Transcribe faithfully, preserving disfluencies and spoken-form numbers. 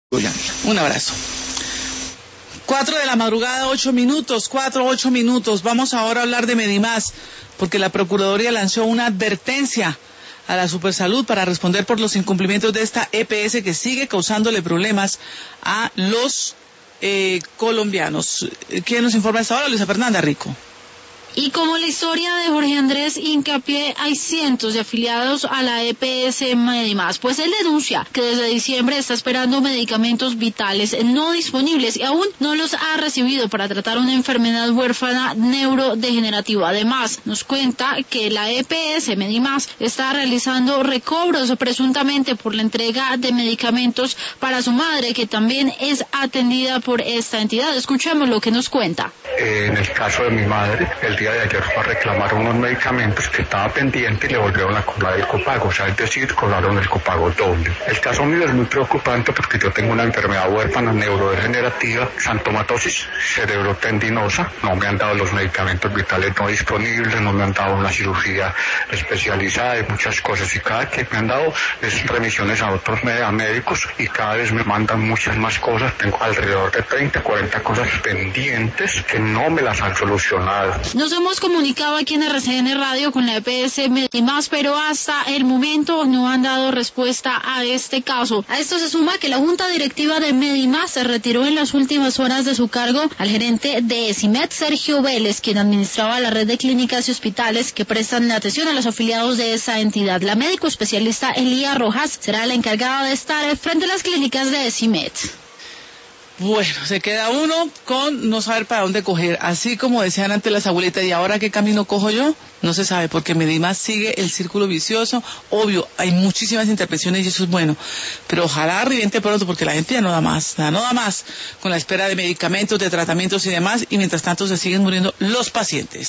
Un abrazo. Cuatro de la madrugada, ocho minutos, cuatro, ocho minutos. Vamos ahora a hablar de Medimás, porque la Procuraduría lanzó una advertencia a la Supersalud para responder por los incumplimientos de esta E P S que sigue causándole problemas a los eh, colombianos. ¿Quién nos informa hasta ahora? Luisa Fernanda Rico. Y como la historia de Jorge Andrés hincapié, hay cientos de afiliados a la E P S Medimás, pues él denuncia que desde diciembre está esperando medicamentos vitales no disponibles y aún no los ha recibido para tratar una enfermedad huérfana neurodegenerativa. Además, nos cuenta que la E P S Medimás está realizando recobros presuntamente por la entrega de medicamentos para su madre, que también es atendida por esta entidad. Escuchemos lo que nos cuenta. Eh, en el caso de mi madre, el día de ayer fue a reclamar unos medicamentos que estaba pendiente y le volvieron a cobrar el copago, o sea, es decir, cobraron el copago doble. El caso mío es muy preocupante porque yo tengo una enfermedad huérfana neurodegenerativa, xantomatosis cerebrotendinosa, no me han dado los medicamentos vitales no disponibles, no me han dado una cirugía especializada y muchas cosas, y cada que me han dado es remisiones a otros médicos y cada vez me mandan muchas más cosas. Tengo alrededor de treinta, cuarenta cosas pendientes que no me las han solucionado. Nos hemos comunicado aquí en R C N Radio con la E P S Medimás, pero hasta el momento no han dado respuesta a este caso. A esto se suma que la Junta Directiva de Medimás se retiró en las últimas horas de su cargo al gerente de ESIMED, Sergio Vélez, quien administraba la red de clínicas y hospitales que prestan atención a los afiliados de esa entidad. La médico especialista Elía Rojas será la encargada de estar frente a las clínicas de ESIMED. Bueno, se queda uno con no saber para dónde coger, así como decían antes las abuelitas, ¿y ahora qué camino cojo yo? No se sabe, porque Medimás sigue el círculo vicioso. Obvio, hay muchísimas intervenciones y eso es bueno, pero ojalá reviente pronto, porque la gente ya no da más, ya no da más con la espera de medicamentos, de tratamientos y demás, y mientras tanto se siguen muriendo los pacientes.